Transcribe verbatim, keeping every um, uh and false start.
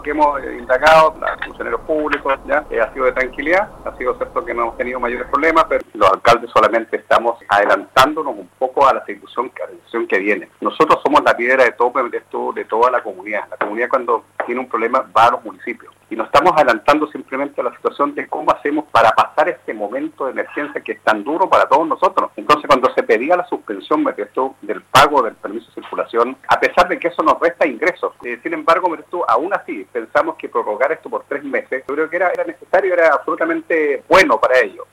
que hemos eh, indagado, los funcionarios públicos, ya eh, ha sido de tranquilidad, ha sido cierto que no hemos tenido mayores problemas, pero los alcaldes solamente estamos adelantándonos un poco a la situación, a la situación que viene. Nosotros somos la piedra de tope de, esto, de toda la comunidad. La comunidad cuando tiene un problema va a los municipios. Y nos estamos adelantando simplemente a la situación de cómo hacemos para pasar este momento de emergencia que es tan duro para todos nosotros. Entonces, cuando se pedía la suspensión esto, del pago del permiso de circulación, a pesar de que eso nos resta ingresos, eh, sin embargo, esto, aún así, pensamos que prorrogar esto por tres meses, yo creo que era, era necesario, era absolutamente bueno para ello.